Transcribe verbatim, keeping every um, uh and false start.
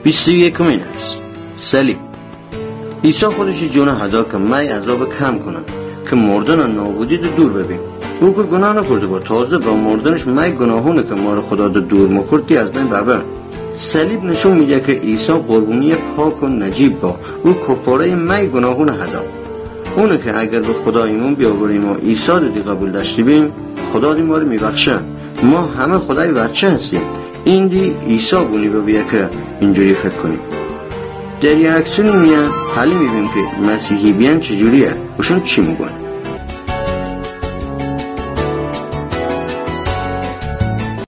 بیست و یکمین حدیث صلیب. عیسی خودش جون هدا که من عذاب کم کنم که مردن و نابودی رو دور ببین. او که گناه نکرده با تازه با مردنش من گناهونه که ما رو خدا رو دور مکردی از بین ببرن. صلیب نشون میده که عیسی قربونی پاک و نجیب با او کفاره من گناهون هدا. اونه که اگر به خدا ایمون بیاوریم و عیسی رو دی قبول داشته بیم خدا دی ما رو میبخشه. ما همه خدای بچه هستیم. این دی عیسی بونی ببیه که اینجوری فکر کنیم. در یک اکسونی میان حالی میبینیم که مسیحی بیان چجوریه وشون چی میگن.